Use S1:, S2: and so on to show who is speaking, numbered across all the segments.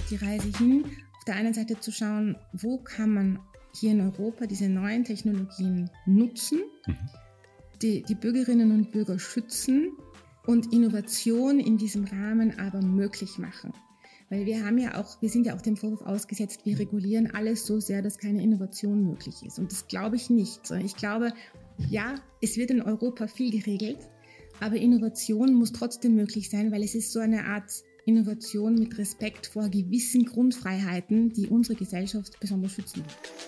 S1: die Reise hin, auf der einen Seite zu schauen, wo kann man hier in Europa diese neuen Technologien nutzen, die Bürgerinnen und Bürger schützen und Innovation in diesem Rahmen aber möglich machen. Weil wir sind ja auch dem Vorwurf ausgesetzt, wir regulieren alles so sehr, dass keine Innovation möglich ist. Und das glaube ich nicht. Ich glaube, ja, es wird in Europa viel geregelt, aber Innovation muss trotzdem möglich sein, weil es ist so eine Art Innovation mit Respekt vor gewissen Grundfreiheiten, die unsere Gesellschaft besonders schützen.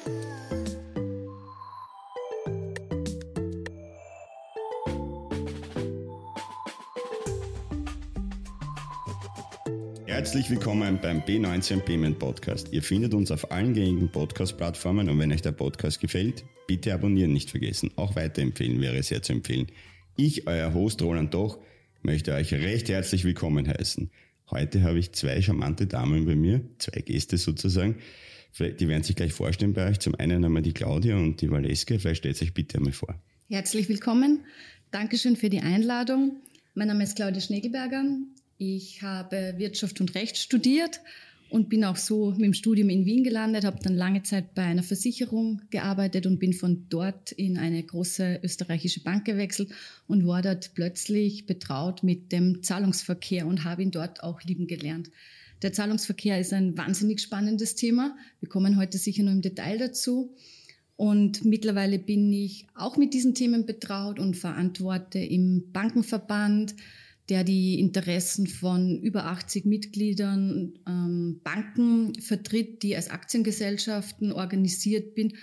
S2: Herzlich willkommen beim B19 Payment Podcast. Ihr findet uns auf allen gängigen Podcast-Plattformen und wenn euch der Podcast gefällt, bitte abonnieren nicht vergessen. Auch weiterempfehlen wäre sehr zu empfehlen. Ich, euer Host Roland Doch, möchte euch recht herzlich willkommen heißen. Heute habe ich zwei charmante Damen bei mir, zwei Gäste sozusagen. Die werden sich gleich vorstellen bei euch. Zum einen einmal die Claudia und die Valeska. Vielleicht stellt euch bitte einmal vor.
S3: Herzlich willkommen. Dankeschön für die Einladung. Mein Name ist Claudia Schnegelberger. Ich habe Wirtschaft und Recht studiert und bin auch so mit dem Studium in Wien gelandet, habe dann lange Zeit bei einer Versicherung gearbeitet und bin von dort in eine große österreichische Bank gewechselt und war dort plötzlich betraut mit dem Zahlungsverkehr und habe ihn dort auch lieben gelernt. Der Zahlungsverkehr ist ein wahnsinnig spannendes Thema. Wir kommen heute sicher nur im Detail dazu. Und mittlerweile bin ich auch mit diesen Themen betraut und verantworte im Bankenverband, der die Interessen von über 80 Mitgliedern, Banken vertritt, die als Aktiengesellschaften organisiert bin.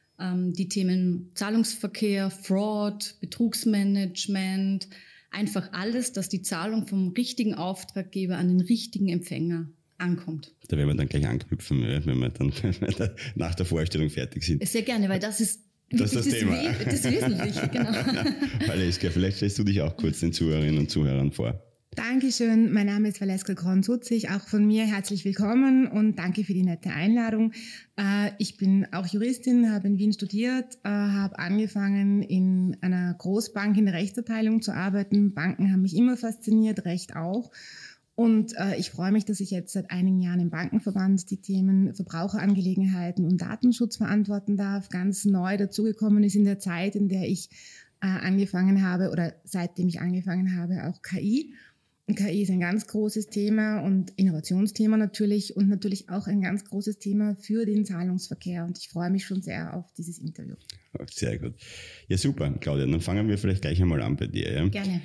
S3: Die Themen Zahlungsverkehr, Fraud, Betrugsmanagement, einfach alles, dass die Zahlung vom richtigen Auftraggeber an den richtigen Empfänger ankommt.
S2: Da werden wir dann gleich anknüpfen, wenn wir dann nach der Vorstellung fertig sind.
S3: Sehr gerne, weil das ist
S2: das Thema.
S3: Das Wesentliche, genau.
S2: Valeska, vielleicht stellst du dich auch kurz den Zuhörerinnen und Zuhörern vor.
S1: Dankeschön, mein Name ist Valeska Kron-Sutzig, auch von mir herzlich willkommen und danke für die nette Einladung. Ich bin auch Juristin, habe in Wien studiert, habe angefangen in einer Großbank in der Rechtsabteilung zu arbeiten. Banken haben mich immer fasziniert, Recht auch. Und ich freue mich, dass ich jetzt seit einigen Jahren im Bankenverband die Themen Verbraucherangelegenheiten und Datenschutz verantworten darf. Ganz neu dazugekommen ist in der Zeit, in der ich angefangen habe oder seitdem ich angefangen habe, auch KI. Und KI ist ein ganz großes Thema und Innovationsthema natürlich und natürlich auch ein ganz großes Thema für den Zahlungsverkehr. Und ich freue mich schon sehr auf dieses Interview.
S2: Sehr gut. Ja, super, Claudia. Dann fangen wir vielleicht gleich einmal an bei dir. Ja?
S3: Gerne.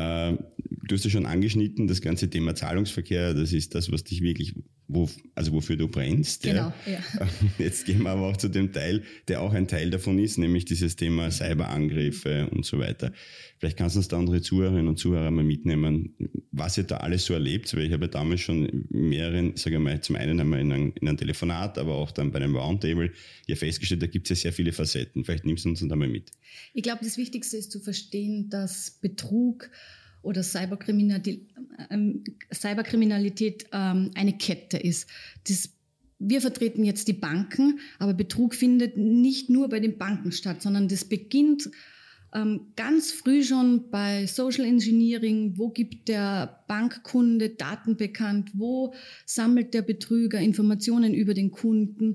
S2: Du hast ja schon angeschnitten, das ganze Thema Zahlungsverkehr, das ist das, was dich wirklich, wofür du brennst.
S3: Genau, ja.
S2: Jetzt gehen wir aber auch zu dem Teil, der auch ein Teil davon ist, nämlich dieses Thema Cyberangriffe und so weiter. Vielleicht kannst du uns da unsere Zuhörerinnen und Zuhörer mal mitnehmen, was ihr da alles so erlebt, weil ich habe ja damals schon mehreren, sage ich mal, zum einen einmal in einem Telefonat, aber auch dann bei einem Roundtable ja festgestellt, da gibt es ja sehr viele Facetten. Vielleicht nimmst du uns da mal mit. Ich
S3: glaube, das Wichtigste ist zu verstehen, dass Betrug oder Cyberkriminalität eine Kette ist. Wir vertreten jetzt die Banken, aber Betrug findet nicht nur bei den Banken statt, sondern das beginnt ganz früh schon bei Social Engineering. Wo gibt der Bankkunde Daten bekannt? Wo sammelt der Betrüger Informationen über den Kunden?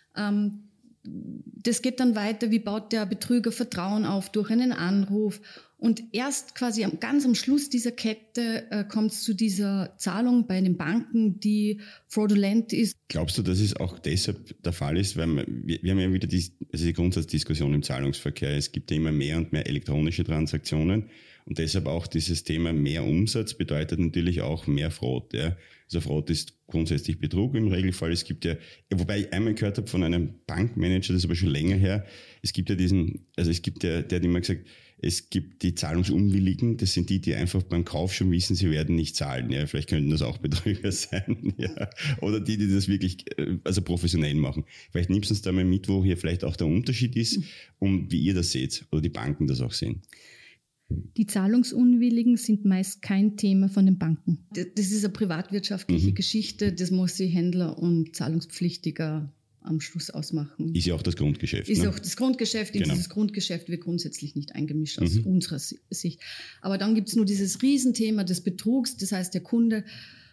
S3: Das geht dann weiter, wie baut der Betrüger Vertrauen auf durch einen Anruf. Und erst quasi ganz am Schluss dieser Kette kommt es zu dieser Zahlung bei den Banken, die fraudulent ist.
S2: Glaubst du, dass es auch deshalb der Fall ist, weil wir haben ja wieder die Grundsatzdiskussion im Zahlungsverkehr. Es gibt ja immer mehr und mehr elektronische Transaktionen und deshalb auch dieses Thema mehr Umsatz bedeutet natürlich auch mehr Fraud. Ja? Also Fraud ist grundsätzlich Betrug im Regelfall. Es gibt ja, wobei ich einmal gehört habe von einem Bankmanager, das ist aber schon länger her, es gibt ja der hat immer gesagt, es gibt die Zahlungsunwilligen, das sind die einfach beim Kauf schon wissen, sie werden nicht zahlen. Ja, vielleicht könnten das auch Betrüger sein. Ja. Oder die das wirklich professionell machen. Vielleicht nimmst du uns da mal mit, wo hier vielleicht auch der Unterschied ist und wie ihr das seht oder die Banken das auch sehen.
S3: Die Zahlungsunwilligen sind meist kein Thema von den Banken. Das ist eine privatwirtschaftliche Geschichte, das muss die Händler und Zahlungspflichtiger am Schluss ausmachen.
S2: Ist ja auch das Grundgeschäft.
S3: Ist auch das Grundgeschäft.
S2: Genau.
S3: Dieses Grundgeschäft wird grundsätzlich nicht eingemischt aus unserer Sicht. Aber dann gibt's nur dieses Riesenthema des Betrugs. Das heißt, der Kunde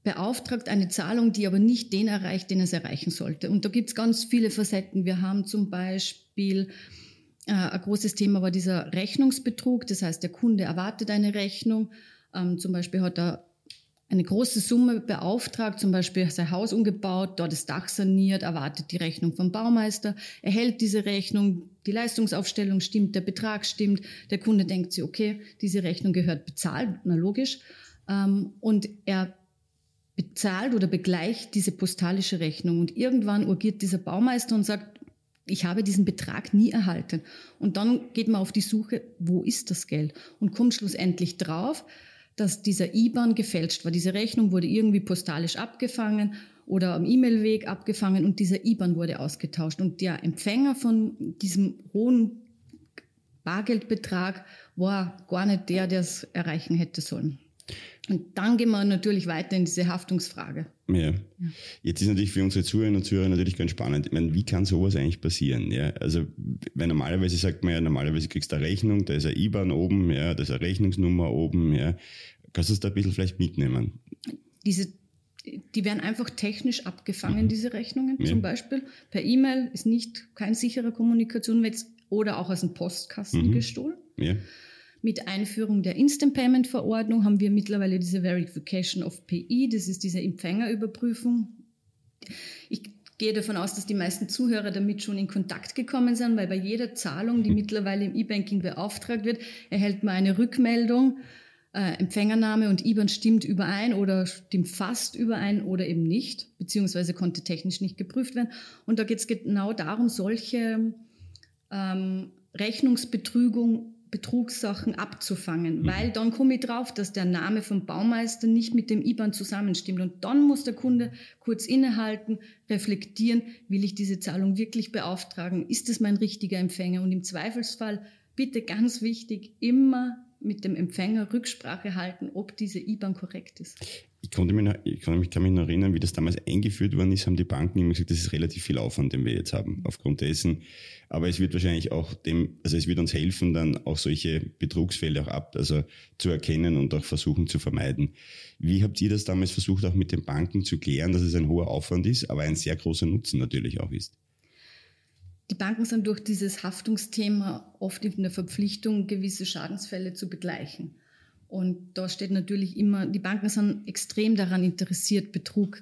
S3: beauftragt eine Zahlung, die aber nicht den erreicht, den es erreichen sollte. Und da gibt es ganz viele Facetten. Wir haben zum Beispiel, ein großes Thema war dieser Rechnungsbetrug. Das heißt, der Kunde erwartet eine Rechnung. Zum Beispiel hat er eine große Summe beauftragt, zum Beispiel sein Haus umgebaut, dort das Dach saniert, erwartet die Rechnung vom Baumeister, erhält diese Rechnung, die Leistungsaufstellung stimmt, der Betrag stimmt, der Kunde denkt sich, okay, diese Rechnung gehört bezahlt, na logisch, und er bezahlt oder begleicht diese postalische Rechnung und irgendwann urgiert dieser Baumeister und sagt, ich habe diesen Betrag nie erhalten. Und dann geht man auf die Suche, wo ist das Geld? Und kommt schlussendlich drauf, dass dieser IBAN gefälscht war. Diese Rechnung wurde irgendwie postalisch abgefangen oder am E-Mail-Weg abgefangen und dieser IBAN wurde ausgetauscht. Und der Empfänger von diesem hohen Bargeldbetrag war gar nicht der es erreichen hätte sollen. Und dann gehen wir natürlich weiter in diese Haftungsfrage.
S2: Ja. Jetzt ist natürlich für unsere Zuhörerinnen und Zuhörer natürlich ganz spannend. Ich meine, wie kann sowas eigentlich passieren? Ja? Also, weil normalerweise sagt man ja, normalerweise kriegst du eine Rechnung, da ist ein IBAN oben, ja, da ist eine Rechnungsnummer oben. Ja. Kannst du es da ein bisschen vielleicht mitnehmen?
S3: Die werden einfach technisch abgefangen, diese Rechnungen. Zum Beispiel per E-Mail ist kein sicherer Kommunikationsweg oder auch aus dem Postkasten gestohlen. Ja. Mit Einführung der Instant Payment Verordnung haben wir mittlerweile diese Verification of Payee, das ist diese Empfängerüberprüfung. Ich gehe davon aus, dass die meisten Zuhörer damit schon in Kontakt gekommen sind, weil bei jeder Zahlung, die mittlerweile im E-Banking beauftragt wird, erhält man eine Rückmeldung, Empfängername und IBAN stimmt überein oder stimmt fast überein oder eben nicht, beziehungsweise konnte technisch nicht geprüft werden. Und da geht es genau darum, solche Betrugssachen abzufangen, weil dann komme ich drauf, dass der Name vom Baumeister nicht mit dem IBAN zusammenstimmt und dann muss der Kunde kurz innehalten, reflektieren, will ich diese Zahlung wirklich beauftragen, ist es mein richtiger Empfänger und im Zweifelsfall bitte ganz wichtig, immer mit dem Empfänger Rücksprache halten, ob diese IBAN korrekt ist.
S2: Ich kann mich noch erinnern, wie das damals eingeführt worden ist, haben die Banken immer gesagt, das ist relativ viel Aufwand, den wir jetzt haben, aufgrund dessen. Aber es wird wahrscheinlich auch es wird uns helfen, dann auch solche Betrugsfälle auch zu erkennen und auch versuchen zu vermeiden. Wie habt ihr das damals versucht, auch mit den Banken zu klären, dass es ein hoher Aufwand ist, aber ein sehr großer Nutzen natürlich auch ist?
S3: Die Banken sind durch dieses Haftungsthema oft in der Verpflichtung, gewisse Schadensfälle zu begleichen. Und da steht natürlich immer, die Banken sind extrem daran interessiert, Betrug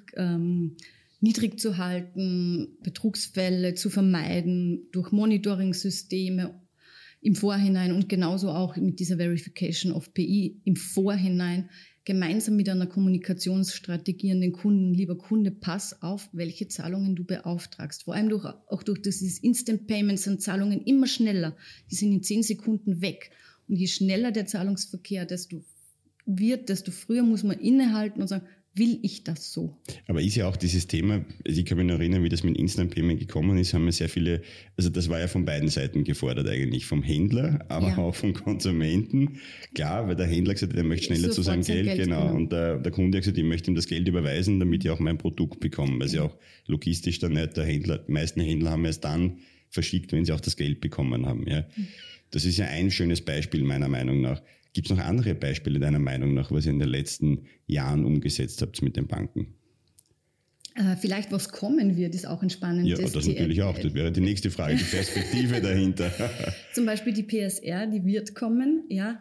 S3: niedrig zu halten, Betrugsfälle zu vermeiden durch Monitoring-Systeme im Vorhinein und genauso auch mit dieser Verification of Payee im Vorhinein gemeinsam mit einer Kommunikationsstrategie an den Kunden, lieber Kunde, pass auf, welche Zahlungen du beauftragst. Vor allem auch durch dieses Instant Payment sind Zahlungen immer schneller. Die sind in 10 Sekunden weg. Und je schneller der Zahlungsverkehr, desto früher muss man innehalten und sagen, will ich das so? Aber ist ja auch dieses Thema,
S2: ich kann mich noch erinnern, wie das mit Instant Payment gekommen ist, haben wir sehr viele, also das war ja von beiden Seiten gefordert eigentlich, vom Händler, aber auch vom Konsumenten. Klar, weil der Händler gesagt hat, er möchte schneller zu seinem Geld, genau. Und der Kunde hat gesagt, ich möchte ihm das Geld überweisen, damit ich auch mein Produkt bekomme, weil sie auch logistisch dann nicht, die meisten Händler haben es dann verschickt, wenn sie auch das Geld bekommen haben. Ja. Das ist ja ein schönes Beispiel meiner Meinung nach. Gibt es noch andere Beispiele deiner Meinung nach, was ihr in den letzten Jahren umgesetzt habt mit den Banken?
S3: Vielleicht was kommen wird, ist auch ein spannendes
S2: Thema. Ja, das natürlich auch. Das wäre die nächste Frage, die Perspektive dahinter.
S3: Zum Beispiel die PSR, die wird kommen. Ja,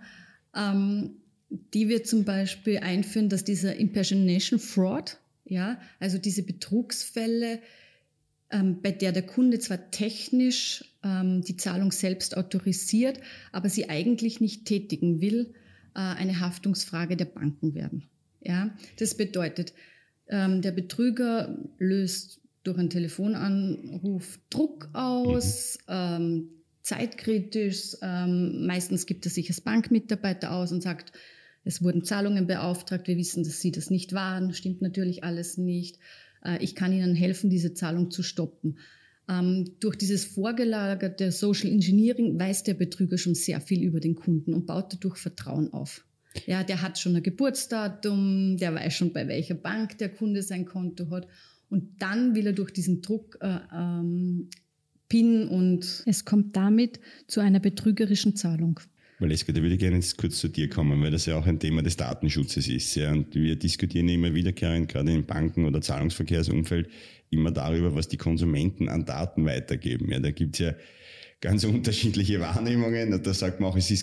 S3: die wird zum Beispiel einführen, dass dieser Impersonation Fraud, ja, also diese Betrugsfälle, bei der Kunde zwar technisch die Zahlung selbst autorisiert, aber sie eigentlich nicht tätigen will, eine Haftungsfrage der Banken werden. Ja, das bedeutet, der Betrüger löst durch einen Telefonanruf Druck aus, zeitkritisch. Meistens gibt er sich als Bankmitarbeiter aus und sagt, es wurden Zahlungen beauftragt, wir wissen, dass Sie das nicht waren, stimmt natürlich alles nicht. Ich kann Ihnen helfen, diese Zahlung zu stoppen. Durch dieses vorgelagerte Social Engineering weiß der Betrüger schon sehr viel über den Kunden und baut dadurch Vertrauen auf. Ja, der hat schon ein Geburtsdatum, der weiß schon, bei welcher Bank der Kunde sein Konto hat. Und dann will er durch diesen Druck PIN und es kommt damit zu einer betrügerischen Zahlung.
S2: Valeska, da würde ich gerne jetzt kurz zu dir kommen, weil das ja auch ein Thema des Datenschutzes ist. Ja, und wir diskutieren immer wiederkehrend, gerade im Banken- oder Zahlungsverkehrsumfeld, immer darüber, was die Konsumenten an Daten weitergeben. Ja, da gibt es ja ganz unterschiedliche Wahrnehmungen. Und da sagt man auch, es ist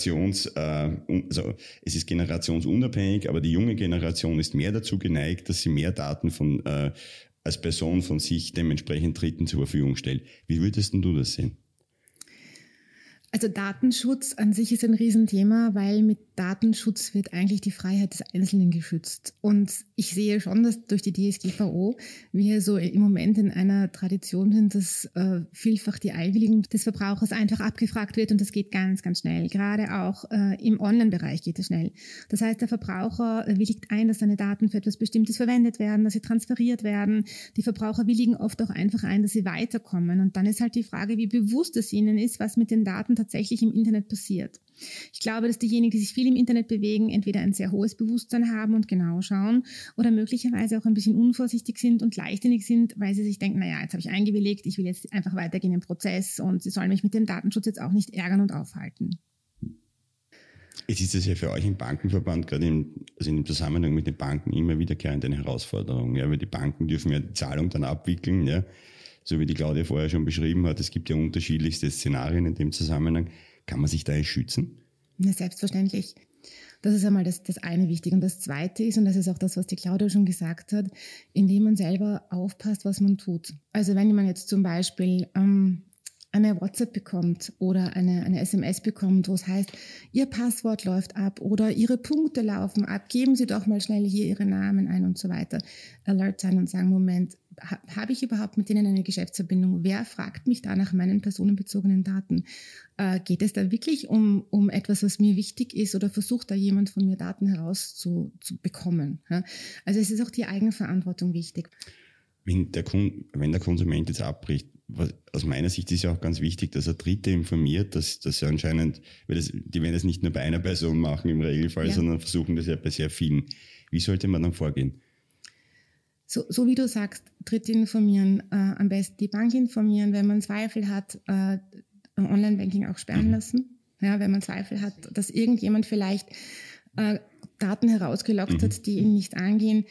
S2: generationsunabhängig, aber die junge Generation ist mehr dazu geneigt, dass sie mehr Daten als Person von sich dementsprechend Dritten zur Verfügung stellt. Wie würdest denn du das sehen?
S1: Also Datenschutz an sich ist ein Riesenthema, weil mit Datenschutz wird eigentlich die Freiheit des Einzelnen geschützt. Und ich sehe schon, dass durch die DSGVO wir so im Moment in einer Tradition sind, dass vielfach die Einwilligung des Verbrauchers einfach abgefragt wird und das geht ganz, ganz schnell. Gerade auch im Online-Bereich geht es schnell. Das heißt, der Verbraucher willigt ein, dass seine Daten für etwas Bestimmtes verwendet werden, dass sie transferiert werden. Die Verbraucher willigen oft auch einfach ein, dass sie weiterkommen. Und dann ist halt die Frage, wie bewusst es ihnen ist, was mit den Daten tatsächlich im Internet passiert. Ich glaube, dass diejenigen, die sich viel im Internet bewegen, entweder ein sehr hohes Bewusstsein haben und genau schauen oder möglicherweise auch ein bisschen unvorsichtig sind und leichtsinnig sind, weil sie sich denken, naja, jetzt habe ich eingewilligt, ich will jetzt einfach weitergehen im Prozess und sie sollen mich mit dem Datenschutz jetzt auch nicht ärgern und aufhalten.
S2: Jetzt ist das ja für euch im Bankenverband, gerade im Zusammenhang mit den Banken, immer wiederkehrend eine Herausforderung, ja, weil die Banken dürfen ja die Zahlung dann abwickeln, ja, so wie die Claudia vorher schon beschrieben hat. Es gibt ja unterschiedlichste Szenarien in dem Zusammenhang. Kann man sich da schützen?
S1: Ja, selbstverständlich. Das ist einmal das eine wichtig. Und das Zweite ist, und das ist auch das, was die Claudia schon gesagt hat, indem man selber aufpasst, was man tut. Also wenn man jetzt zum Beispiel eine WhatsApp bekommt oder eine SMS bekommt, wo es heißt, Ihr Passwort läuft ab oder Ihre Punkte laufen ab, geben Sie doch mal schnell hier Ihre Namen ein und so weiter. Alert sein und sagen, Moment, habe ich überhaupt mit denen eine Geschäftsverbindung? Wer fragt mich da nach meinen personenbezogenen Daten? Geht es da wirklich um etwas, was mir wichtig ist oder versucht da jemand von mir Daten herauszubekommen? Ja? Also es ist auch die Eigenverantwortung wichtig.
S2: Wenn der Konsument jetzt abbricht, aus meiner Sicht ist ja auch ganz wichtig, dass er Dritte informiert, dass er anscheinend, die werden das nicht nur bei einer Person machen im Regelfall, ja, sondern versuchen das ja bei sehr vielen. Wie sollte man dann vorgehen?
S1: So wie du sagst, Dritte informieren, am besten die Bank informieren, wenn man Zweifel hat, Online-Banking auch sperren lassen. Ja, wenn man Zweifel hat, dass irgendjemand vielleicht Daten herausgelockt hat, die ihn nicht angehen,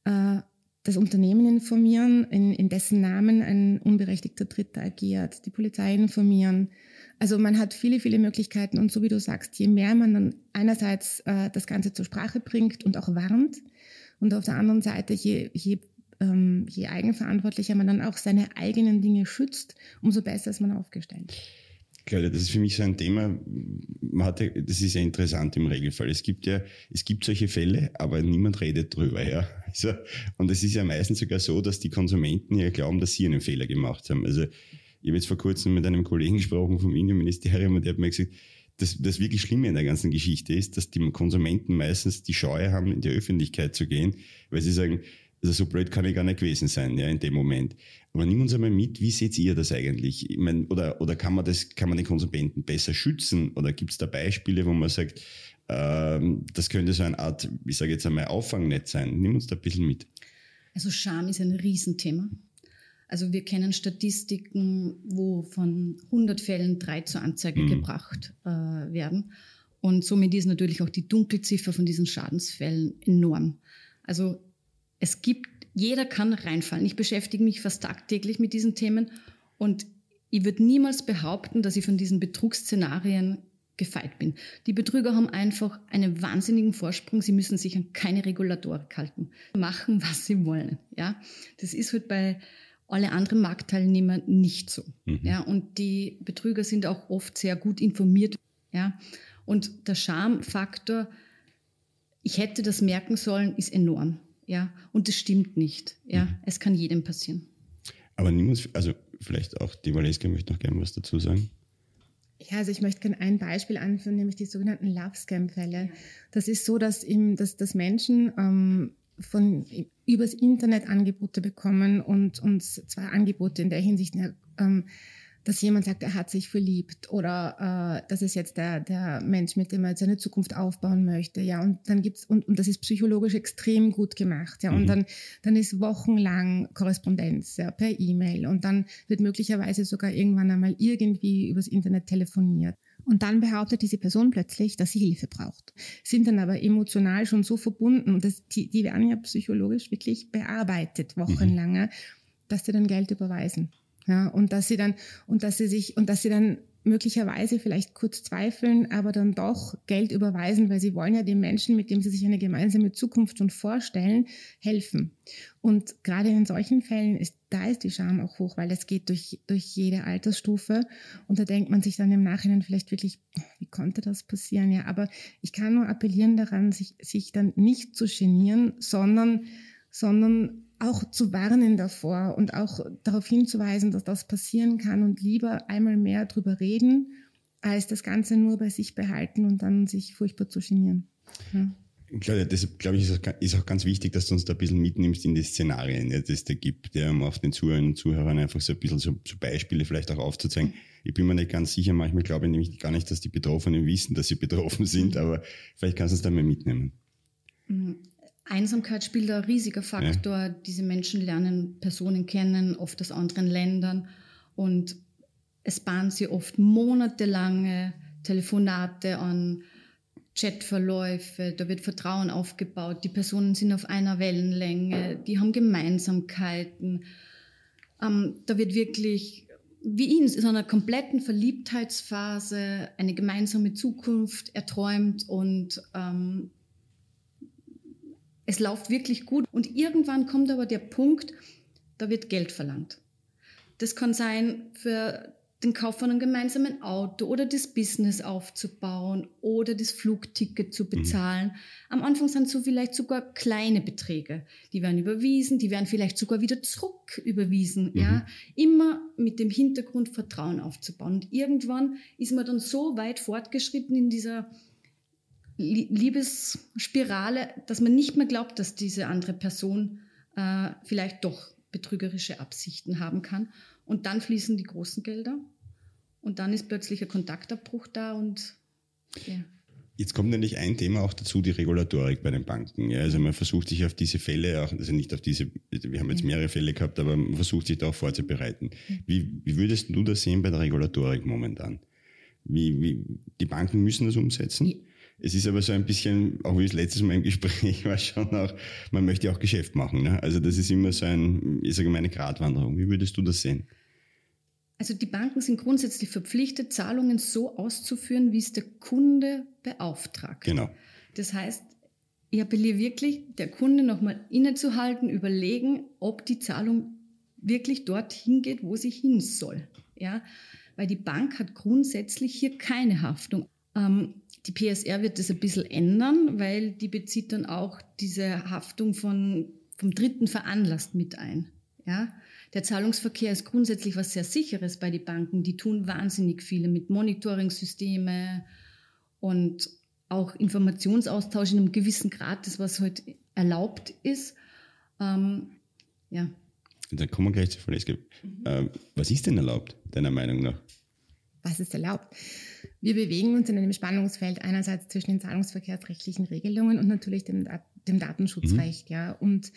S1: das Unternehmen informieren, in dessen Namen ein unberechtigter Dritter agiert, die Polizei informieren. Also man hat viele, viele Möglichkeiten und so wie du sagst, je mehr man dann einerseits das Ganze zur Sprache bringt und auch warnt und auf der anderen Seite, je eigenverantwortlicher man dann auch seine eigenen Dinge schützt, umso besser ist man aufgestellt.
S2: Claudia, das ist für mich so ein Thema, das ist ja interessant im Regelfall. Es gibt solche Fälle, aber niemand redet drüber. Ja? Also, und es ist ja meistens sogar so, dass die Konsumenten ja glauben, dass sie einen Fehler gemacht haben. Also ich habe jetzt vor kurzem mit einem Kollegen gesprochen vom Innenministerium und der hat mir gesagt, das wirklich Schlimme in der ganzen Geschichte ist, dass die Konsumenten meistens die Scheu haben, in die Öffentlichkeit zu gehen, weil sie sagen, also so blöd kann ich gar nicht gewesen sein, ja, in dem Moment. Aber nimm uns einmal mit, wie seht ihr das eigentlich? Ich meine, oder kann man den Konsumenten besser schützen? Oder gibt es da Beispiele, wo man sagt, das könnte so eine Art, ich sage jetzt einmal, Auffangnetz sein? Nimm uns da ein bisschen mit.
S3: Also Scham ist ein Riesenthema. Also wir kennen Statistiken, wo von 100 Fällen 3 zur Anzeige gebracht werden. Und somit ist natürlich auch die Dunkelziffer von diesen Schadensfällen enorm. Also jeder kann reinfallen. Ich beschäftige mich fast tagtäglich mit diesen Themen und ich würde niemals behaupten, dass ich von diesen Betrugsszenarien gefeit bin. Die Betrüger haben einfach einen wahnsinnigen Vorsprung. Sie müssen sich an keine Regulatorik halten. Machen, was sie wollen. Ja? Das ist halt bei alle anderen Marktteilnehmer nicht so. Ja? Und die Betrüger sind auch oft sehr gut informiert. Ja? Und der Schamfaktor, ich hätte das merken sollen, ist enorm. Ja, und das stimmt nicht. Ja, es kann jedem passieren.
S2: Aber also vielleicht auch die Valeska möchte noch gerne was dazu sagen.
S1: Ja, also ich möchte gerne ein Beispiel anführen, nämlich die sogenannten Love-Scam-Fälle. Das ist so, dass Menschen übers Internet Angebote bekommen und zwar Angebote in der Hinsicht, dass jemand sagt, er hat sich verliebt oder das ist jetzt der Mensch, mit dem er jetzt seine Zukunft aufbauen möchte, ja, und dann gibt's und das ist psychologisch extrem gut gemacht, ja, und dann ist wochenlang Korrespondenz, ja, per E-Mail und dann wird möglicherweise sogar irgendwann einmal irgendwie übers Internet telefoniert. Und dann behauptet diese Person plötzlich, dass sie Hilfe braucht, sind dann aber emotional schon so verbunden und die werden ja psychologisch wirklich bearbeitet, wochenlang, ja, dass sie dann Geld überweisen. Ja, und dass sie dann möglicherweise vielleicht kurz zweifeln, aber dann doch Geld überweisen, weil sie wollen ja dem Menschen, mit dem sie sich eine gemeinsame Zukunft schon vorstellen, helfen. Und gerade in solchen Fällen ist die Scham auch hoch, weil das geht durch jede Altersstufe. Und da denkt man sich dann im Nachhinein vielleicht wirklich, wie konnte das passieren? Ja, aber ich kann nur appellieren daran, sich dann nicht zu genieren, sondern auch zu warnen davor und auch darauf hinzuweisen, dass das passieren kann und lieber einmal mehr drüber reden, als das Ganze nur bei sich behalten und dann sich furchtbar zu genieren. Ja.
S2: Claudia, deshalb glaube ich, ist auch ganz wichtig, dass du uns da ein bisschen mitnimmst in die Szenarien, die es da gibt, um auf den Zuhörern und Zuhörern einfach so ein bisschen so Beispiele vielleicht auch aufzuzeigen. Ich bin mir nicht ganz sicher, manchmal glaube ich nämlich gar nicht, dass die Betroffenen wissen, dass sie betroffen sind, aber vielleicht kannst du es da mal mitnehmen.
S3: Einsamkeit spielt ein riesiger Faktor. Ja. Diese Menschen lernen Personen kennen, oft aus anderen Ländern, und es bahnen sie oft monatelange Telefonate an, Chatverläufe, da wird Vertrauen aufgebaut, die Personen sind auf einer Wellenlänge, die haben Gemeinsamkeiten. Da wird wirklich, wie in so einer kompletten Verliebtheitsphase, eine gemeinsame Zukunft erträumt und es läuft wirklich gut. Und irgendwann kommt aber der Punkt, da wird Geld verlangt. Das kann sein für den Kauf von einem gemeinsamen Auto oder das Business aufzubauen oder das Flugticket zu bezahlen. Am Anfang sind so vielleicht sogar kleine Beträge. Die werden überwiesen, die werden vielleicht sogar wieder zurück überwiesen. Ja? Immer mit dem Hintergrund, Vertrauen aufzubauen. Und irgendwann ist man dann so weit fortgeschritten in dieser Liebesspirale, dass man nicht mehr glaubt, dass diese andere Person vielleicht doch betrügerische Absichten haben kann. Und dann fließen die großen Gelder und dann ist plötzlich ein Kontaktabbruch da und ja.
S2: Jetzt kommt nämlich ein Thema auch dazu, die Regulatorik bei den Banken. Ja, also man versucht sich auf diese Fälle auch, also nicht auf diese, wir haben jetzt mehrere Fälle gehabt, aber man versucht sich da auch vorzubereiten. Wie würdest du das sehen bei der Regulatorik momentan? Die Banken müssen das umsetzen? Ja. Es ist aber so ein bisschen, auch wie das letztes Mal im Gespräch war, schon auch, man möchte ja auch Geschäft machen. Ne? Also das ist immer so ich sage mal, eine Gratwanderung. Wie würdest du das sehen?
S3: Also die Banken sind grundsätzlich verpflichtet, Zahlungen so auszuführen, wie es der Kunde beauftragt.
S2: Genau.
S3: Das heißt, ich appelliere wirklich, der Kunde nochmal innezuhalten, überlegen, ob die Zahlung wirklich dorthin geht, wo sie hin soll. Ja? Weil die Bank hat grundsätzlich hier keine Haftung. Die PSR wird das ein bisschen ändern, weil die bezieht dann auch diese Haftung vom Dritten veranlasst mit ein. Ja? Der Zahlungsverkehr ist grundsätzlich was sehr Sicheres bei den Banken. Die tun wahnsinnig viele mit Monitoring-Systeme und auch Informationsaustausch in einem gewissen Grad, das was heute erlaubt ist. Ja.
S2: Dann kommen wir gleich zur Verletzung. Was ist denn erlaubt, deiner Meinung nach?
S1: Was ist erlaubt? Wir bewegen uns in einem Spannungsfeld einerseits zwischen den zahlungsverkehrsrechtlichen Regelungen und natürlich dem Datenschutzrecht. Ja. Und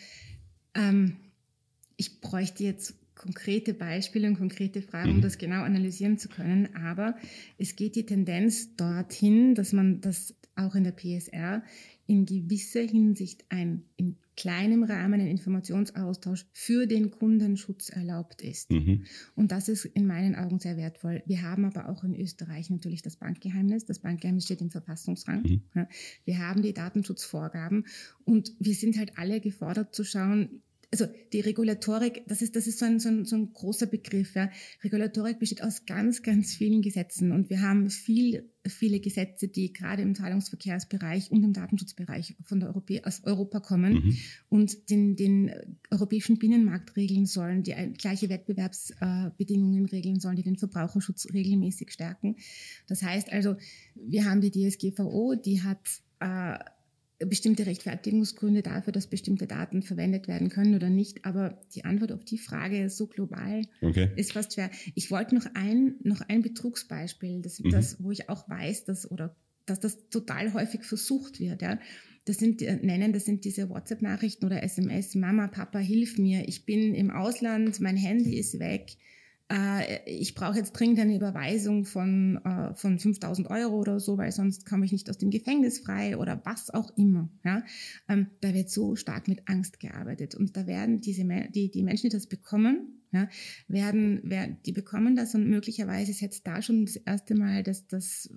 S1: ich bräuchte jetzt konkrete Beispiele und konkrete Fragen, um das genau analysieren zu können. Aber es geht die Tendenz dorthin, dass man das auch in der PSR in gewisser Hinsicht in kleinem Rahmen ein Informationsaustausch für den Kundenschutz erlaubt ist. Und das ist in meinen Augen sehr wertvoll. Wir haben aber auch in Österreich natürlich das Bankgeheimnis. Das Bankgeheimnis steht im Verfassungsrang. Wir haben die Datenschutzvorgaben und wir sind halt alle gefordert zu schauen, also die Regulatorik, das ist so ein großer Begriff. Ja. Regulatorik besteht aus ganz, ganz vielen Gesetzen und wir haben viele Gesetze, die gerade im Zahlungsverkehrsbereich und im Datenschutzbereich aus Europa kommen und den europäischen Binnenmarkt regeln sollen, die gleiche Wettbewerbsbedingungen regeln sollen, die den Verbraucherschutz regelmäßig stärken. Das heißt also, wir haben die DSGVO, die hat bestimmte Rechtfertigungsgründe dafür, dass bestimmte Daten verwendet werden können oder nicht. Aber die Antwort auf die Frage so global ist fast schwer. Ich wollte noch ein Betrugsbeispiel, wo ich auch weiß, dass das total häufig versucht wird. Ja. Das sind diese WhatsApp-Nachrichten oder SMS, Mama, Papa, hilf mir, ich bin im Ausland, mein Handy ist weg. ich brauche jetzt dringend eine Überweisung von 5.000 Euro oder so, weil sonst komme ich nicht aus dem Gefängnis frei oder was auch immer. Ja? Da wird so stark mit Angst gearbeitet und da werden die Menschen, die das bekommen, ja, die bekommen das und möglicherweise setzt da schon das erste Mal das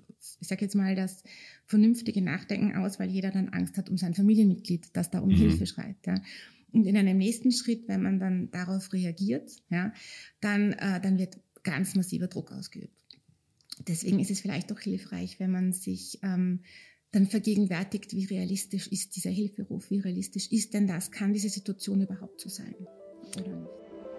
S1: vernünftige Nachdenken aus, weil jeder dann Angst hat um sein Familienmitglied, das da um Hilfe schreit. Ja. Und in einem nächsten Schritt, wenn man dann darauf reagiert, ja, dann wird ganz massiver Druck ausgeübt. Deswegen ist es vielleicht auch hilfreich, wenn man sich dann vergegenwärtigt, wie realistisch ist dieser Hilferuf, wie realistisch ist denn das, kann diese Situation überhaupt so sein oder nicht.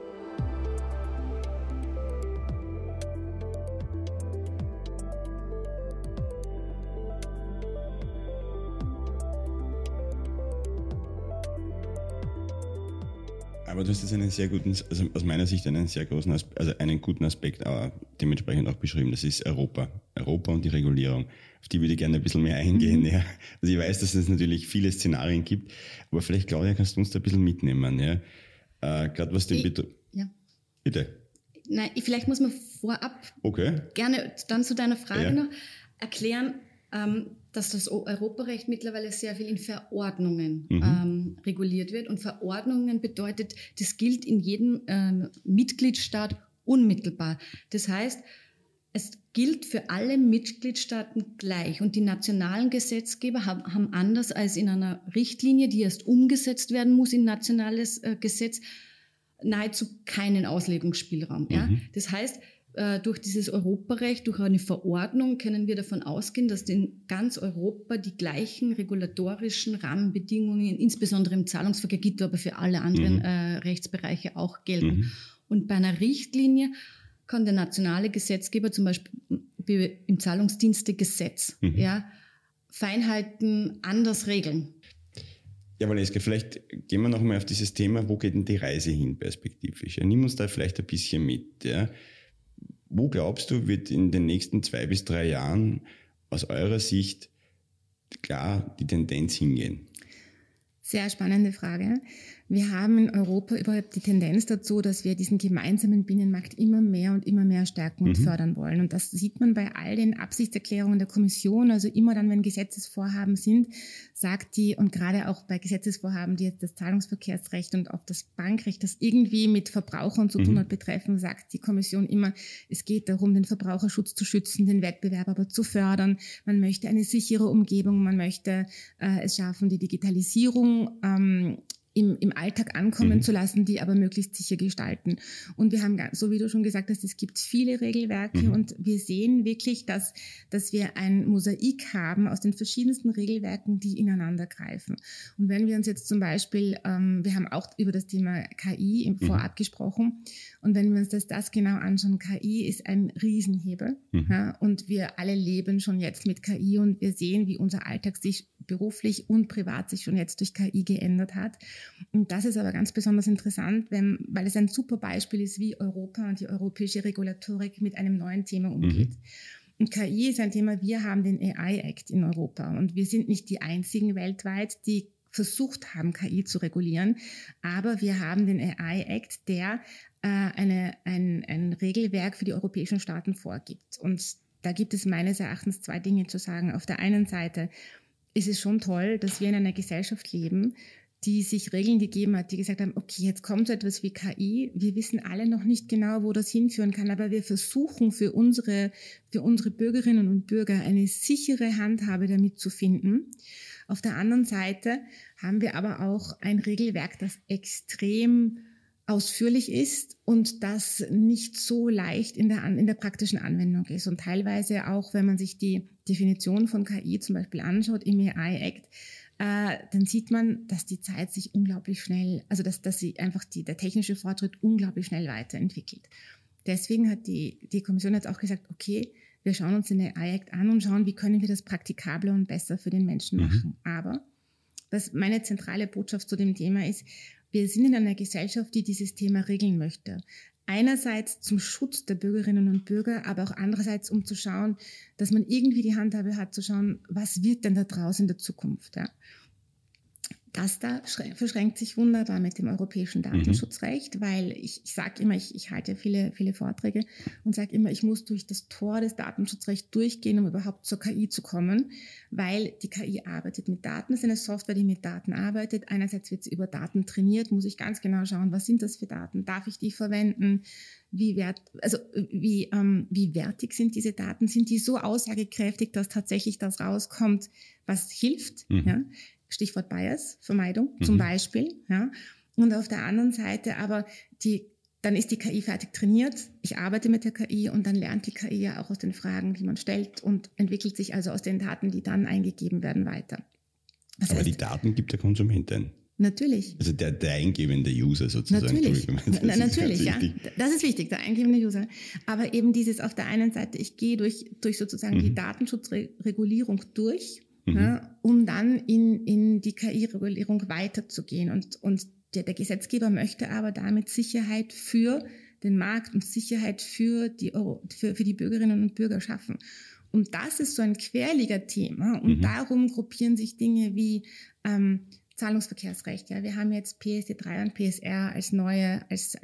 S2: Aber du hast jetzt also aus meiner Sicht einen sehr großen einen guten Aspekt dementsprechend auch beschrieben. Das ist Europa und die Regulierung. Auf die würde ich gerne ein bisschen mehr eingehen. Ja. Also ich weiß, dass es natürlich viele Szenarien gibt, aber vielleicht, Claudia, kannst du uns da ein bisschen mitnehmen. Ja. Gerade was den betrifft.
S3: Ja.
S2: Bitte.
S3: Nein, vielleicht muss man vorab gerne dann zu deiner Frage noch erklären, dass das Europarecht mittlerweile sehr viel in Verordnungen reguliert wird. Und Verordnungen bedeutet, das gilt in jedem Mitgliedstaat unmittelbar. Das heißt, es gilt für alle Mitgliedstaaten gleich. Und die nationalen Gesetzgeber haben anders als in einer Richtlinie, die erst umgesetzt werden muss in nationales Gesetz, nahezu keinen Auslegungsspielraum. Ja? Das heißt, durch dieses Europarecht, durch eine Verordnung können wir davon ausgehen, dass in ganz Europa die gleichen regulatorischen Rahmenbedingungen, insbesondere im Zahlungsverkehr, gilt aber für alle anderen Rechtsbereiche auch gelten. Und bei einer Richtlinie kann der nationale Gesetzgeber zum Beispiel im Zahlungsdienstegesetz Feinheiten anders regeln.
S2: Ja, Valeska, vielleicht gehen wir noch mal auf dieses Thema, wo geht denn die Reise hin perspektivisch? Ja, nimm uns da vielleicht ein bisschen mit. Ja. Wo glaubst du, wird in den nächsten 2 bis 3 Jahren aus eurer Sicht klar die Tendenz hingehen?
S1: Sehr spannende Frage. Wir haben in Europa überhaupt die Tendenz dazu, dass wir diesen gemeinsamen Binnenmarkt immer mehr und immer mehr stärken und fördern wollen. Und das sieht man bei all den Absichtserklärungen der Kommission. Also immer dann, wenn Gesetzesvorhaben sind, sagt die, und gerade auch bei Gesetzesvorhaben, die jetzt das Zahlungsverkehrsrecht und auch das Bankrecht, das irgendwie mit Verbrauchern zu tun hat, betreffen, sagt die Kommission immer, es geht darum, den Verbraucherschutz zu schützen, den Wettbewerb aber zu fördern. Man möchte eine sichere Umgebung, man möchte es schaffen, die Digitalisierung im Alltag ankommen zu lassen, die aber möglichst sicher gestalten. Und wir haben, so wie du schon gesagt hast, es gibt viele Regelwerke und wir sehen wirklich, dass wir ein Mosaik haben aus den verschiedensten Regelwerken, die ineinander greifen. Und wenn wir uns jetzt zum Beispiel, wir haben auch über das Thema KI im Vorab gesprochen, und wenn wir uns das genau anschauen, KI ist ein Riesenhebel, und wir alle leben schon jetzt mit KI und wir sehen, wie unser Alltag sich beruflich und privat sich schon jetzt durch KI geändert hat. Und das ist aber ganz besonders interessant, weil es ein super Beispiel ist, wie Europa und die europäische Regulatorik mit einem neuen Thema umgeht. Und KI ist ein Thema, wir haben den AI-Act in Europa und wir sind nicht die einzigen weltweit, die versucht haben, KI zu regulieren, aber wir haben den AI-Act, der ein Regelwerk für die europäischen Staaten vorgibt. Und da gibt es meines Erachtens 2 Dinge zu sagen. Auf der einen Seite ist es schon toll, dass wir in einer Gesellschaft leben, die sich Regeln gegeben hat, die gesagt haben, okay, jetzt kommt so etwas wie KI. Wir wissen alle noch nicht genau, wo das hinführen kann, aber wir versuchen für unsere Bürgerinnen und Bürger eine sichere Handhabe damit zu finden. Auf der anderen Seite haben wir aber auch ein Regelwerk, das extrem ausführlich ist und das nicht so leicht in der praktischen Anwendung ist. Und teilweise auch, wenn man sich die Definition von KI zum Beispiel anschaut im AI-Act, dann sieht man, dass die Zeit sich unglaublich schnell, also dass sie einfach der technische Fortschritt unglaublich schnell weiterentwickelt. Deswegen hat die Kommission jetzt auch gesagt, okay, wir schauen uns den AI-Act an und schauen, wie können wir das praktikabler und besser für den Menschen machen. Aber meine zentrale Botschaft zu dem Thema ist, wir sind in einer Gesellschaft, die dieses Thema regeln möchte. Einerseits zum Schutz der Bürgerinnen und Bürger, aber auch andererseits, um zu schauen, dass man irgendwie die Handhabe hat, zu schauen, was wird denn da draußen in der Zukunft. Ja. Das da verschränkt sich wunderbar mit dem europäischen Datenschutzrecht, weil ich sage immer, ich halte viele, viele Vorträge und sage immer, ich muss durch das Tor des Datenschutzrechts durchgehen, um überhaupt zur KI zu kommen, weil die KI arbeitet mit Daten. Das ist eine Software, die mit Daten arbeitet. Einerseits wird sie über Daten trainiert, muss ich ganz genau schauen, was sind das für Daten, darf ich die verwenden, wie wertig sind diese Daten, sind die so aussagekräftig, dass tatsächlich das rauskommt, was hilft, ja? Stichwort Bias-Vermeidung zum Beispiel. Ja. Und auf der anderen Seite aber, dann ist die KI fertig trainiert, ich arbeite mit der KI und dann lernt die KI ja auch aus den Fragen, die man stellt und entwickelt sich also aus den Daten, die dann eingegeben werden, weiter. Das
S2: aber
S1: heißt,
S2: die Daten gibt der Konsument ein.
S1: Natürlich.
S2: Also der eingebende User sozusagen.
S1: Natürlich, natürlich, ja.
S2: Wichtig.
S1: Das ist wichtig, der eingebende User. Aber eben dieses auf der einen Seite, ich gehe durch sozusagen die Datenschutzregulierung durch, ja, um dann in die KI-Regulierung weiterzugehen. Und der Gesetzgeber möchte aber damit Sicherheit für den Markt und Sicherheit für die Bürgerinnen und Bürger schaffen. Und das ist so ein Querliga-Thema. Und darum gruppieren sich Dinge wie Zahlungsverkehrsrecht. Ja. Wir haben jetzt PSD3 und PSR als neue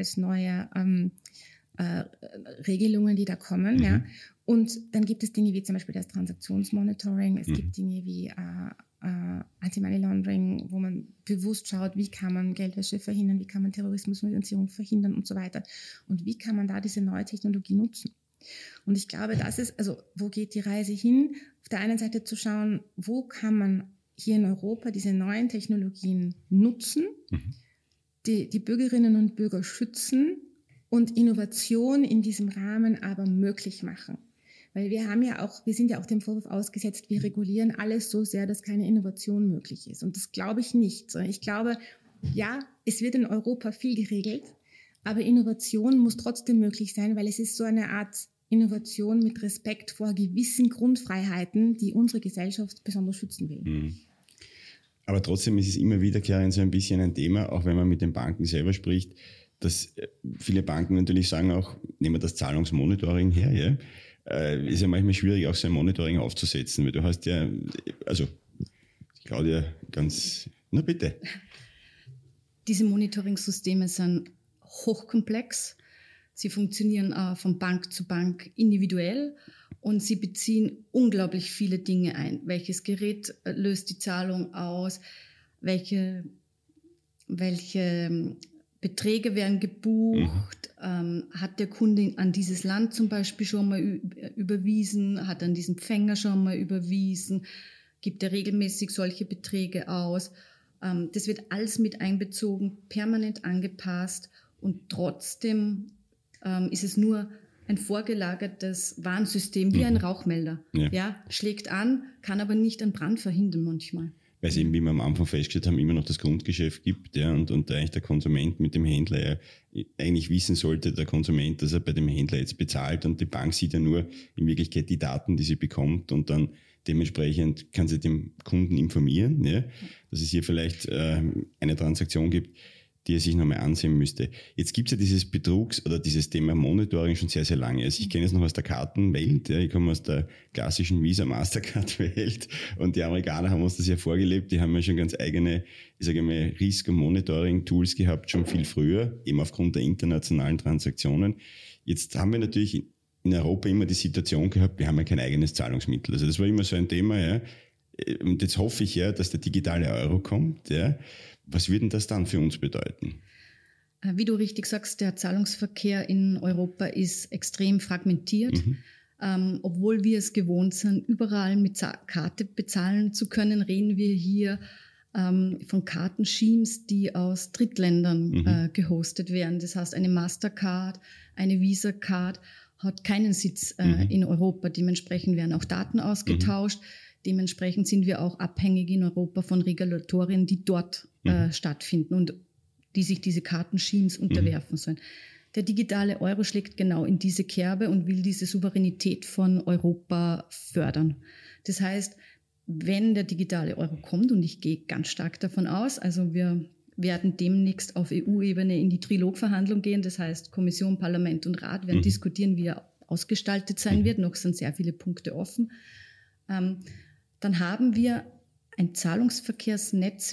S1: Regelungen, die da kommen. Ja. Und dann gibt es Dinge wie zum Beispiel das Transaktionsmonitoring. Es gibt Dinge wie Anti-Money Laundering, wo man bewusst schaut, wie kann man Geldwäsche verhindern, wie kann man Terrorismusfinanzierung verhindern und so weiter. Und wie kann man da diese neue Technologie nutzen? Und ich glaube, das ist, also wo geht die Reise hin? Auf der einen Seite zu schauen, wo kann man hier in Europa diese neuen Technologien nutzen, die Bürgerinnen und Bürger schützen und Innovation in diesem Rahmen aber möglich machen. Weil wir sind ja auch dem Vorwurf ausgesetzt, wir regulieren alles so sehr, dass keine Innovation möglich ist. Und das glaube ich nicht. Sondern ich glaube, ja, es wird in Europa viel geregelt, aber Innovation muss trotzdem möglich sein, weil es ist so eine Art Innovation mit Respekt vor gewissen Grundfreiheiten, die unsere Gesellschaft besonders schützen will.
S2: Aber trotzdem ist es immer wiederkehrend so ein bisschen ein Thema, auch wenn man mit den Banken selber spricht, dass viele Banken natürlich sagen auch, nehmen wir das Zahlungsmonitoring her, ja, ist ja manchmal schwierig, auch so ein Monitoring aufzusetzen, weil du hast ja, also Claudia, na bitte.
S3: Diese Monitoring-Systeme sind hochkomplex. Sie funktionieren von Bank zu Bank individuell und sie beziehen unglaublich viele Dinge ein. Welches Gerät löst die Zahlung aus? Welche Beträge werden gebucht? Hat der Kunde an dieses Land zum Beispiel schon mal überwiesen? Hat er an diesen Empfänger schon mal überwiesen? Gibt er regelmäßig solche Beträge aus? Das wird alles mit einbezogen, permanent angepasst und trotzdem ist es nur ein vorgelagertes Warnsystem, wie ein Rauchmelder. Ja, schlägt an, kann aber nicht einen Brand verhindern manchmal.
S2: Weil es eben, wie wir am Anfang festgestellt haben, immer noch das Grundgeschäft gibt, ja, und eigentlich der Konsument mit dem Händler eigentlich wissen sollte, der Konsument, dass er bei dem Händler jetzt bezahlt und die Bank sieht ja nur in Wirklichkeit die Daten, die sie bekommt und dann dementsprechend kann sie dem Kunden informieren, ja, dass es hier vielleicht eine Transaktion gibt, die er sich nochmal ansehen müsste. Jetzt gibt es ja dieses Betrugs- oder dieses Thema Monitoring schon sehr, sehr lange. Also ich kenne es noch aus der Kartenwelt, ja, ich komme aus der klassischen Visa-Mastercard-Welt und die Amerikaner haben uns das ja vorgelebt, die haben ja schon ganz eigene, ich sage mal, Risk- und Monitoring-Tools gehabt, schon viel früher, eben aufgrund der internationalen Transaktionen. Jetzt haben wir natürlich in Europa immer die Situation gehabt, wir haben ja kein eigenes Zahlungsmittel. Also das war immer so ein Thema, ja. Und jetzt hoffe ich ja, dass der digitale Euro kommt, ja. Was würde denn das dann für uns bedeuten?
S3: Wie du richtig sagst, der Zahlungsverkehr in Europa ist extrem fragmentiert. Obwohl wir es gewohnt sind, überall mit Karte bezahlen zu können, reden wir hier von Kartenschemes, die aus Drittländern gehostet werden. Das heißt, eine Mastercard, eine Visa-Card hat keinen Sitz in Europa. Dementsprechend werden auch Daten ausgetauscht. Dementsprechend sind wir auch abhängig in Europa von Regulatorien, die dort stattfinden und die sich diese Kartenschemes unterwerfen sollen. Der digitale Euro schlägt genau in diese Kerbe und will diese Souveränität von Europa fördern. Das heißt, wenn der digitale Euro kommt, und ich gehe ganz stark davon aus, also wir werden demnächst auf EU-Ebene in die Trilogverhandlung gehen, das heißt Kommission, Parlament und Rat werden diskutieren, wie er ausgestaltet sein wird, noch sind sehr viele Punkte offen, dann haben wir ein Zahlungsverkehrsnetzwerk,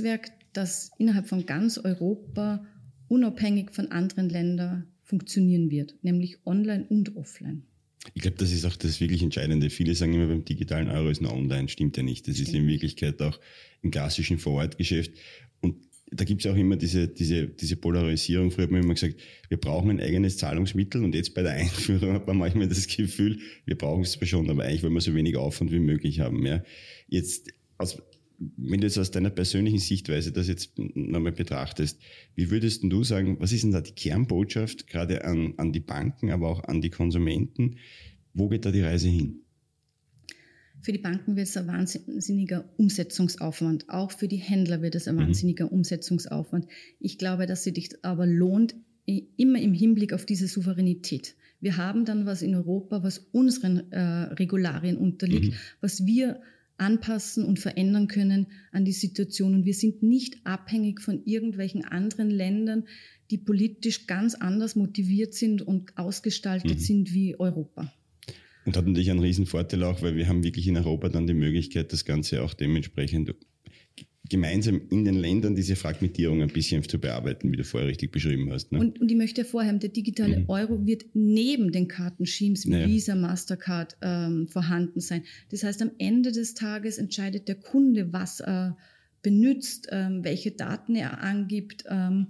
S3: das innerhalb von ganz Europa unabhängig von anderen Ländern funktionieren wird, nämlich online und offline.
S2: Ich glaube, das ist auch das wirklich Entscheidende. Viele sagen immer, beim digitalen Euro ist nur online. Stimmt ja nicht. Das ist in Wirklichkeit auch im klassischen Vorortgeschäft. Und da gibt es auch immer diese Polarisierung. Früher hat man immer gesagt, wir brauchen ein eigenes Zahlungsmittel. Und jetzt bei der Einführung hat man manchmal das Gefühl, wir brauchen es zwar schon, aber eigentlich wollen wir so wenig Aufwand wie möglich haben. Ja. Wenn du jetzt aus deiner persönlichen Sichtweise das jetzt nochmal betrachtest, wie würdest du sagen, was ist denn da die Kernbotschaft, gerade an die Banken, aber auch an die Konsumenten? Wo geht da die Reise hin?
S3: Für die Banken wird es ein wahnsinniger Umsetzungsaufwand. Auch für die Händler wird es ein wahnsinniger Umsetzungsaufwand. Ich glaube, dass sie dich aber lohnt, immer im Hinblick auf diese Souveränität. Wir haben dann was in Europa, was unseren Regularien unterliegt, was wir anpassen und verändern können an die Situation. Und wir sind nicht abhängig von irgendwelchen anderen Ländern, die politisch ganz anders motiviert sind und ausgestaltet sind wie Europa.
S2: Und hat natürlich einen riesen Vorteil auch, weil wir haben wirklich in Europa dann die Möglichkeit, das Ganze auch dementsprechend gemeinsam in den Ländern diese Fragmentierung ein bisschen zu bearbeiten, wie du vorher richtig beschrieben hast. Ne?
S3: Und ich möchte hervorheben, der digitale Euro wird neben den Kartenschemes wie Visa, Mastercard vorhanden sein. Das heißt, am Ende des Tages entscheidet der Kunde, was er benutzt, welche Daten er angibt.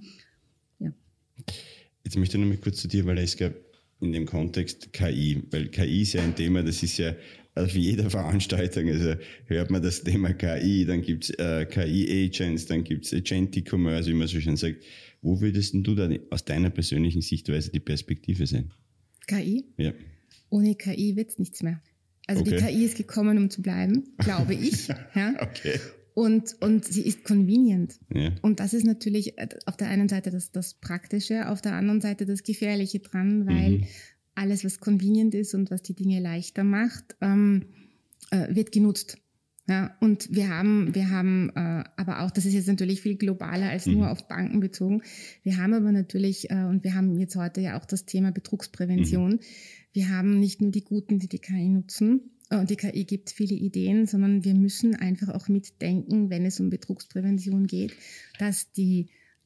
S2: Jetzt möchte ich noch mal kurz zu dir, Valeska, in dem Kontext KI, weil KI ist ja ein Thema, das ist ja auf jeder Veranstaltung, also hört man das Thema KI, dann gibt's KI-Agents, dann gibt's Agentic Commerce, wie man so schön sagt. Wo würdest du da aus deiner persönlichen Sichtweise die Perspektive sehen?
S1: KI?
S2: Ja.
S1: Ohne KI wird's nichts mehr. Also die KI ist gekommen, um zu bleiben, glaube ich. Ja.
S2: Okay.
S1: Und sie ist convenient.
S2: Ja.
S1: Und das ist natürlich auf der einen Seite das Praktische, auf der anderen Seite das Gefährliche dran, weil alles, was convenient ist und was die Dinge leichter macht, wird genutzt. Ja, und wir haben aber auch, das ist jetzt natürlich viel globaler als nur auf Banken bezogen. Wir haben aber natürlich, und wir haben jetzt heute ja auch das Thema Betrugsprävention. Wir haben nicht nur die Guten, die KI nutzen, und die KI gibt viele Ideen, sondern wir müssen einfach auch mitdenken, wenn es um Betrugsprävention geht, dass die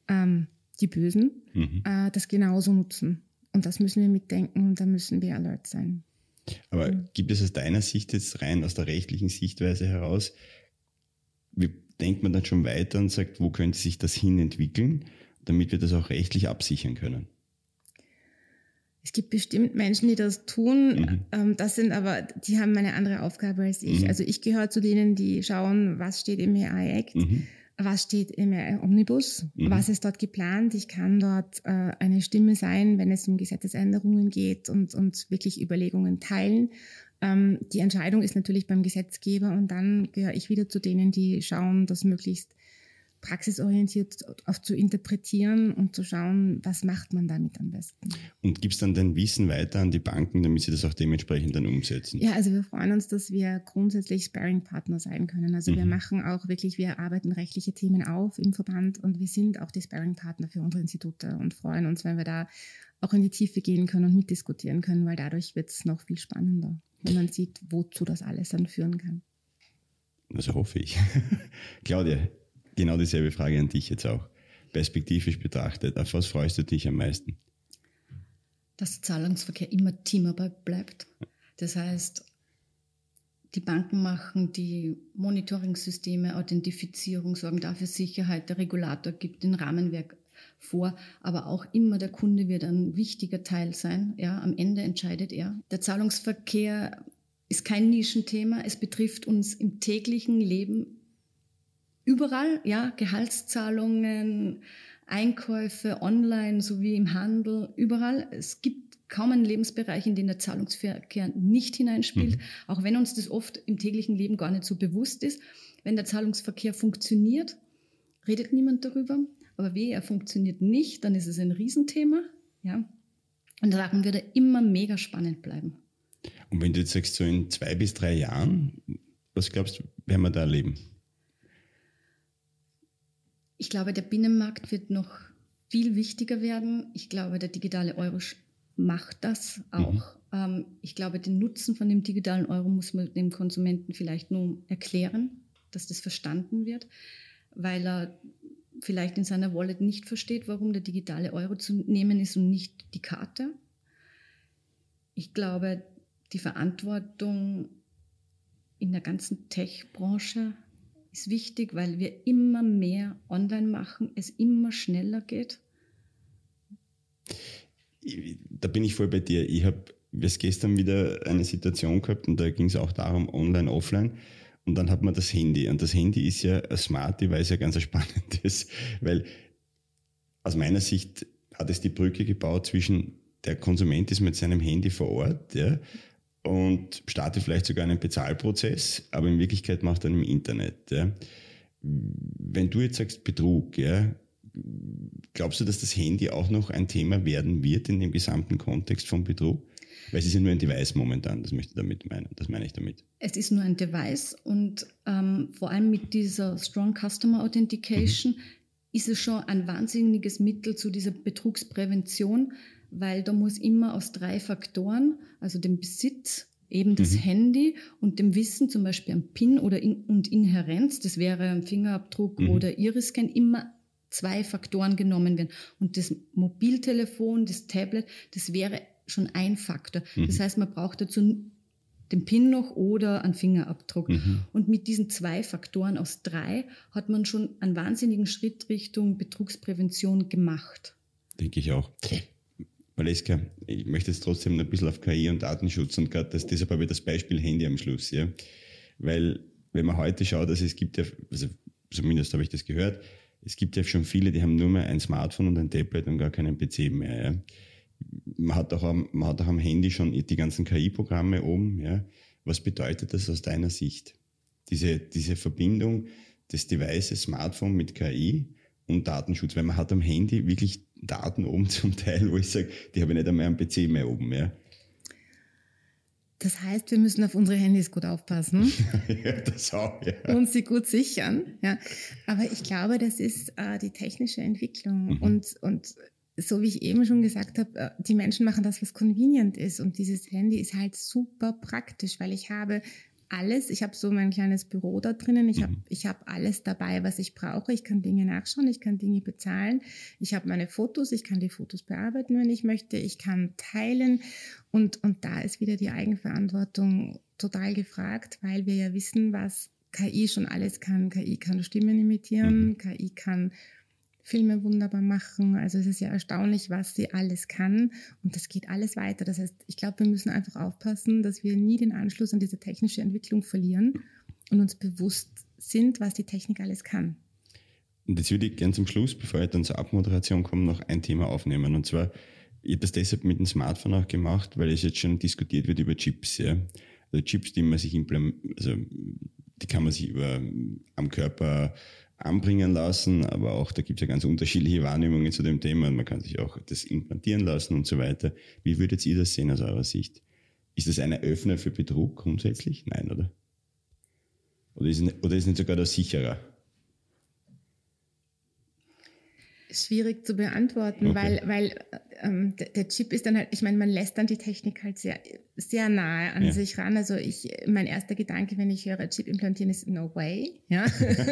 S1: Bösen das genauso nutzen. Und das müssen wir mitdenken und da müssen wir alert sein.
S2: Aber gibt es aus deiner Sicht jetzt rein, aus der rechtlichen Sichtweise heraus, wie denkt man dann schon weiter und sagt, wo könnte sich das hin entwickeln, damit wir das auch rechtlich absichern können?
S1: Es gibt bestimmt Menschen, die das tun. Das sind aber, die haben eine andere Aufgabe als ich. Also ich gehöre zu denen, die schauen, was steht im AI Act, was steht im AI Omnibus, was ist dort geplant. Ich kann dort eine Stimme sein, wenn es um Gesetzesänderungen geht und wirklich Überlegungen teilen. Die Entscheidung ist natürlich beim Gesetzgeber und dann gehöre ich wieder zu denen, die schauen, das möglichst praxisorientiert auch zu interpretieren und zu schauen, was macht man damit am besten. Und
S2: gibt es dann dein Wissen weiter an die Banken, damit sie das auch dementsprechend dann umsetzen?
S1: Ja, also wir freuen uns, dass wir grundsätzlich Sparring-Partner sein können. Also wir machen auch wirklich, wir arbeiten rechtliche Themen auf im Verband und wir sind auch die Sparring-Partner für unsere Institute und freuen uns, wenn wir da auch in die Tiefe gehen können und mitdiskutieren können, weil dadurch wird es noch viel spannender, wenn man sieht, wozu das alles dann führen kann.
S2: Also hoffe ich. Claudia, genau dieselbe Frage an dich jetzt auch. Perspektivisch betrachtet, auf was freust du dich am meisten?
S3: Dass der Zahlungsverkehr immer Teamarbeit bleibt. Das heißt, die Banken machen die Monitoring-Systeme, Authentifizierung, sorgen dafür Sicherheit, der Regulator gibt den Rahmenwerk vor, aber auch immer der Kunde wird ein wichtiger Teil sein. Ja, am Ende entscheidet er. Der Zahlungsverkehr ist kein Nischenthema, es betrifft uns im täglichen Leben überall, ja, Gehaltszahlungen, Einkäufe online sowie im Handel, überall. Es gibt kaum einen Lebensbereich, in den der Zahlungsverkehr nicht hineinspielt, auch wenn uns das oft im täglichen Leben gar nicht so bewusst ist. Wenn der Zahlungsverkehr funktioniert, redet niemand darüber, aber wehe, er funktioniert nicht, dann ist es ein Riesenthema, ja. Und darum wird er immer mega spannend bleiben.
S2: Und wenn du jetzt sagst, so in 2 bis 3 Jahren, was glaubst du, werden wir da erleben?
S3: Ich glaube, der Binnenmarkt wird noch viel wichtiger werden. Ich glaube, der digitale Euro macht das auch. Ich glaube, den Nutzen von dem digitalen Euro muss man dem Konsumenten vielleicht nur erklären, dass das verstanden wird, weil er vielleicht in seiner Wallet nicht versteht, warum der digitale Euro zu nehmen ist und nicht die Karte. Ich glaube, die Verantwortung in der ganzen Tech-Branche ist wichtig, weil wir immer mehr online machen, es immer schneller geht.
S2: Da bin ich voll bei dir. Ich habe gestern wieder eine Situation gehabt und da ging es auch darum, online, offline. Und dann hat man das Handy. Und das Handy ist ja ein Smart Device, ja ganz ein spannendes, weil aus meiner Sicht hat es die Brücke gebaut zwischen der Konsument ist mit seinem Handy vor Ort, ja, und startet vielleicht sogar einen Bezahlprozess, aber in Wirklichkeit macht er im Internet. Ja. Wenn du jetzt sagst Betrug, ja, glaubst du, dass das Handy auch noch ein Thema werden wird in dem gesamten Kontext von Betrug? Weil es ist ja nur ein Device momentan, das meine ich damit.
S3: Es ist nur ein Device und vor allem mit dieser Strong Customer Authentication ist es schon ein wahnsinniges Mittel zu dieser Betrugsprävention, weil da muss immer aus 3 Faktoren, also dem Besitz, eben das Handy und dem Wissen, zum Beispiel am PIN und Inhärenz, das wäre ein Fingerabdruck oder Iris-Scan, immer 2 Faktoren genommen werden. Und das Mobiltelefon, das Tablet, das wäre schon ein Faktor. Das heißt, man braucht dazu den PIN noch oder einen Fingerabdruck. Und mit diesen 2 Faktoren aus 3 hat man schon einen wahnsinnigen Schritt Richtung Betrugsprävention gemacht.
S2: Denke ich auch. Valeska, ich möchte jetzt trotzdem ein bisschen auf KI und Datenschutz und gerade deshalb habe ich das Beispiel Handy am Schluss, ja. Weil, wenn man heute schaut, also es gibt ja, also zumindest habe ich das gehört, es gibt ja schon viele, die haben nur mehr ein Smartphone und ein Tablet und gar keinen PC mehr, ja. Man hat auch am Handy schon die ganzen KI-Programme oben, ja. Was bedeutet das aus deiner Sicht? Diese Verbindung des Devices Smartphone mit KI und Datenschutz, weil man hat am Handy wirklich Daten oben zum Teil, wo ich sage, die habe ich nicht einmal am PC mehr oben, ja.
S1: Das heißt, wir müssen auf unsere Handys gut aufpassen.
S2: Ja, das auch, ja.
S1: Und sie gut sichern. Ja. Aber ich glaube, das ist die technische Entwicklung. Und so wie ich eben schon gesagt habe, die Menschen machen das, was convenient ist. Und dieses Handy ist halt super praktisch, weil ich habe alles. Ich habe so mein kleines Büro da drinnen. Ich hab alles dabei, was ich brauche. Ich kann Dinge nachschauen, ich kann Dinge bezahlen. Ich habe meine Fotos, ich kann die Fotos bearbeiten, wenn ich möchte. Ich kann teilen. Und da ist wieder die Eigenverantwortung total gefragt, weil wir ja wissen, was KI schon alles kann. KI kann Stimmen imitieren, KI kann Filme wunderbar machen. Also es ist ja erstaunlich, was sie alles kann. Und das geht alles weiter. Das heißt, ich glaube, wir müssen einfach aufpassen, dass wir nie den Anschluss an diese technische Entwicklung verlieren und uns bewusst sind, was die Technik alles kann.
S2: Und jetzt würde ich gerne zum Schluss, bevor ich dann zur Abmoderation komme, noch ein Thema aufnehmen. Und zwar, ich habe das deshalb mit dem Smartphone auch gemacht, weil es jetzt schon diskutiert wird über Chips. Ja? Also Chips, die kann man sich am Körper anbringen lassen, aber auch da gibt es ja ganz unterschiedliche Wahrnehmungen zu dem Thema. Man kann sich auch das implantieren lassen und so weiter. Wie würdet ihr das sehen aus eurer Sicht? Ist das ein Öffner für Betrug grundsätzlich? Nein, oder? Oder ist nicht sogar das sicherer?
S1: Schwierig zu beantworten,
S2: Okay.
S1: weil der Chip ist dann halt, ich meine, man lässt dann die Technik halt sehr, sehr nahe an sich ran. Also mein erster Gedanke, wenn ich höre, Chip implantieren, ist no way. Ja?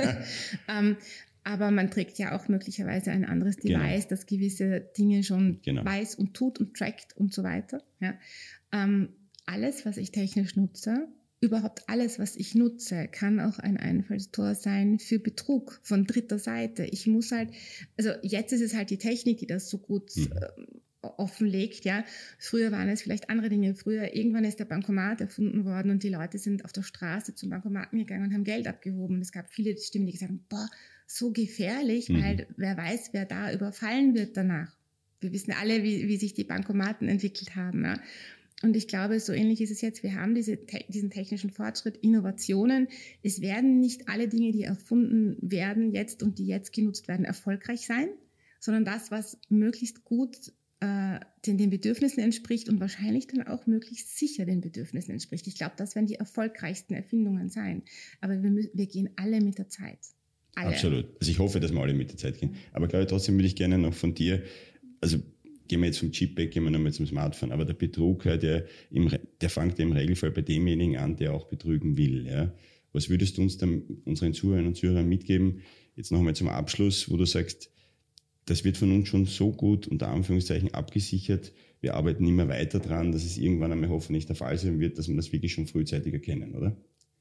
S1: Aber man trägt ja auch möglicherweise ein anderes Device, das gewisse Dinge schon weiß und tut und trackt und so weiter. Ja? Alles, was ich technisch nutze, überhaupt alles, was ich nutze, kann auch ein Einfallstor sein für Betrug von dritter Seite. Ich muss halt, also jetzt ist es halt die Technik, die das so gut offenlegt, ja. Früher waren es vielleicht andere Dinge. Irgendwann ist der Bankomat erfunden worden und die Leute sind auf der Straße zum Bankomaten gegangen und haben Geld abgehoben. Es gab viele Stimmen, die gesagt haben, boah, so gefährlich, weil wer weiß, wer da überfallen wird danach. Wir wissen alle, wie sich die Bankomaten entwickelt haben, ja. Und ich glaube, so ähnlich ist es jetzt. Wir haben diesen technischen Fortschritt, Innovationen. Es werden nicht alle Dinge, die erfunden werden jetzt und die jetzt genutzt werden, erfolgreich sein, sondern das, was möglichst gut den Bedürfnissen entspricht und wahrscheinlich dann auch möglichst sicher den Bedürfnissen entspricht. Ich glaube, das werden die erfolgreichsten Erfindungen sein. Aber wir gehen alle mit der Zeit. Alle.
S2: Absolut. Also ich hoffe, dass wir alle mit der Zeit gehen. Aber glaube ich, trotzdem würde ich gerne noch von dir, also gehen wir jetzt vom Chip weg, gehen wir nochmal zum Smartphone. Aber der Betrug, der fängt ja im Regelfall bei demjenigen an, der auch betrügen will. Ja? Was würdest du uns dann unseren Zuhörerinnen und Zuhörern mitgeben, jetzt nochmal zum Abschluss, wo du sagst, das wird von uns schon so gut unter Anführungszeichen abgesichert, wir arbeiten immer weiter dran, dass es irgendwann einmal hoffentlich der Fall sein wird, dass wir das wirklich schon frühzeitig erkennen, oder?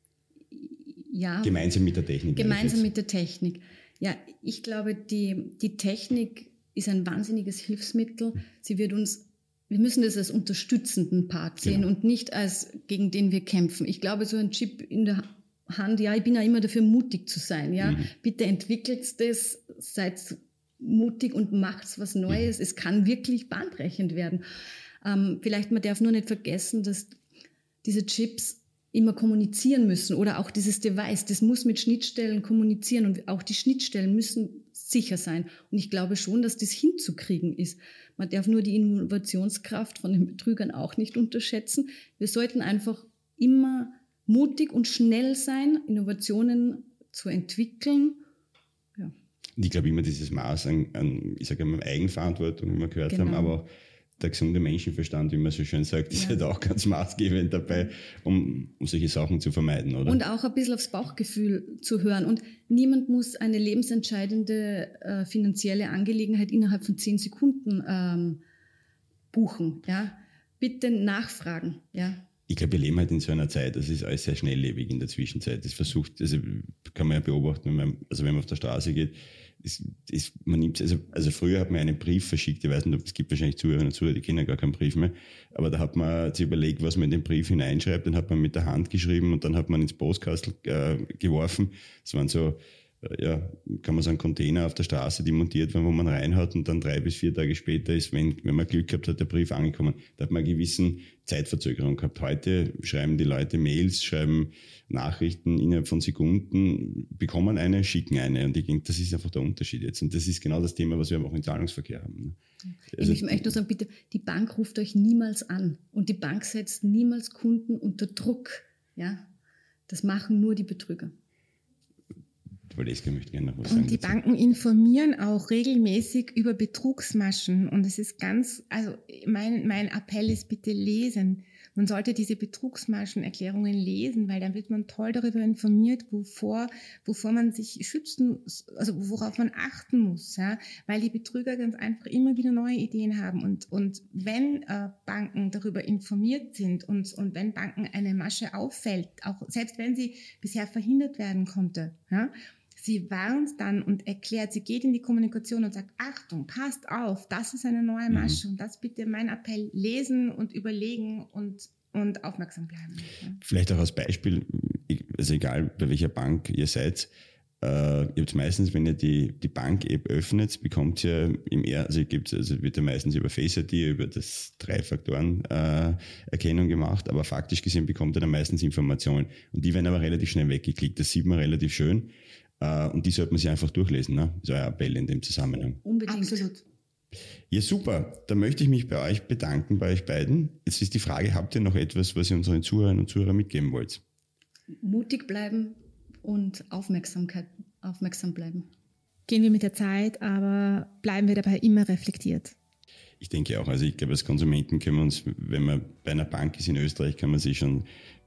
S3: Ja.
S2: Gemeinsam mit der Technik.
S3: Gemeinsam mit der Technik. Ja, ich glaube, die Technik ist ein wahnsinniges Hilfsmittel. Wir müssen das als unterstützenden Part sehen und nicht als gegen den wir kämpfen. Ich glaube, so ein Chip in der Hand, ja, ich bin ja immer dafür, mutig zu sein. Ja, bitte entwickelt das, seid mutig und macht was Neues. Es kann wirklich bahnbrechend werden. Vielleicht, man darf nur nicht vergessen, dass diese Chips immer kommunizieren müssen oder auch dieses Device, das muss mit Schnittstellen kommunizieren und auch die Schnittstellen müssen sicher sein. Und ich glaube schon, dass das hinzukriegen ist. Man darf nur die Innovationskraft von den Betrügern auch nicht unterschätzen. Wir sollten einfach immer mutig und schnell sein, Innovationen zu entwickeln. Ja.
S2: Und ich glaube immer dieses Maß an ich sage immer Eigenverantwortung, wie wir gehört haben, aber auch der gesunde Menschenverstand, wie man so schön sagt, ist halt auch ganz maßgebend dabei, um solche Sachen zu vermeiden, oder?
S3: Und auch ein bisschen aufs Bauchgefühl zu hören. Und niemand muss eine lebensentscheidende finanzielle Angelegenheit innerhalb von 10 Sekunden buchen. Ja? Bitte nachfragen. Ja?
S2: Ich glaube, wir leben halt in so einer Zeit, das ist alles sehr schnelllebig in der Zwischenzeit. Das kann man ja beobachten, wenn man auf der Straße geht. Man nimmt, also früher hat man einen Brief verschickt, ich weiß nicht, es gibt wahrscheinlich Zuhörerinnen und Zuhörer, die kennen gar keinen Brief mehr, aber da hat man sich überlegt, was man in den Brief hineinschreibt, dann hat man mit der Hand geschrieben und dann hat man ins Postkastel geworfen. Das waren so, kann man sagen, Container auf der Straße, die montiert waren, wo man reinhat und dann 3 bis 4 Tage später ist, wenn man Glück gehabt hat, der Brief angekommen. Da hat man eine gewisse Zeitverzögerung gehabt. Heute schreiben die Leute Mails, schreiben Nachrichten innerhalb von Sekunden, bekommen eine, schicken eine. Und ich denke, das ist einfach der Unterschied jetzt. Und das ist genau das Thema, was wir auch im Zahlungsverkehr haben.
S3: Also, ich möchte nur sagen, bitte, die Bank ruft euch niemals an. Und die Bank setzt niemals Kunden unter Druck. Ja? Das machen nur die Betrüger.
S2: Valeska möchte gerne noch was sagen.
S1: Und die Banken informieren auch regelmäßig über Betrugsmaschen. Und es ist mein Appell ist, bitte lesen. Man sollte diese Betrugsmaschenerklärungen lesen, weil dann wird man toll darüber informiert, wovor man sich schützen, also worauf man achten muss, ja, weil die Betrüger ganz einfach immer wieder neue Ideen haben. Und wenn Banken darüber informiert sind und wenn Banken eine Masche auffällt, auch selbst wenn sie bisher verhindert werden konnte, ja, sie warnt dann und erklärt, sie geht in die Kommunikation und sagt, Achtung, passt auf, das ist eine neue Masche. Und das bitte mein Appell, lesen und überlegen und aufmerksam bleiben. Ja.
S2: Vielleicht auch als Beispiel, also egal bei welcher Bank ihr seid, ihr habt meistens, wenn ihr die Bank-App öffnet, bekommt ihr wird ja meistens über Face ID, über das 3-Faktoren-Erkennung gemacht, aber faktisch gesehen bekommt ihr dann meistens Informationen. Und die werden aber relativ schnell weggeklickt, das sieht man relativ schön. Und die sollte man sich einfach durchlesen, ne? Das ist euer Appell in dem Zusammenhang.
S3: Unbedingt.
S1: Absolut.
S2: Ja, super. Da möchte ich mich bei euch bedanken, bei euch beiden. Jetzt ist die Frage, habt ihr noch etwas, was ihr unseren Zuhörerinnen und Zuhörern mitgeben wollt?
S3: Mutig bleiben und aufmerksam bleiben.
S1: Gehen wir mit der Zeit, aber bleiben wir dabei immer reflektiert.
S2: Ich denke auch. Also ich glaube, als Konsumenten können wir uns, wenn man bei einer Bank ist in Österreich, kann man sich schon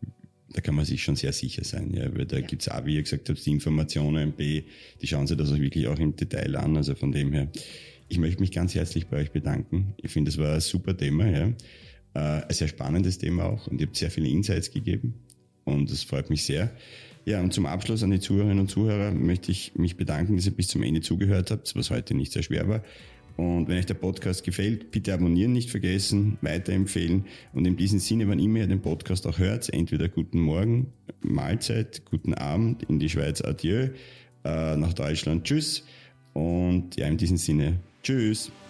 S2: sehr sicher sein, ja, weil da gibt's auch, wie ihr gesagt habt, die Informationen, die schauen sich das auch wirklich auch im Detail an, also von dem her. Ich möchte mich ganz herzlich bei euch bedanken. Ich finde, das war ein super Thema, ja. Ein sehr spannendes Thema auch und ihr habt sehr viele Insights gegeben und das freut mich sehr. Ja, und zum Abschluss an die Zuhörerinnen und Zuhörer möchte ich mich bedanken, dass ihr bis zum Ende zugehört habt, was heute nicht sehr schwer war. Und wenn euch der Podcast gefällt, bitte abonnieren nicht vergessen, weiterempfehlen. Und in diesem Sinne, wann immer ihr den Podcast auch hört, entweder guten Morgen, Mahlzeit, guten Abend, in die Schweiz adieu, nach Deutschland tschüss. Und ja, in diesem Sinne, tschüss.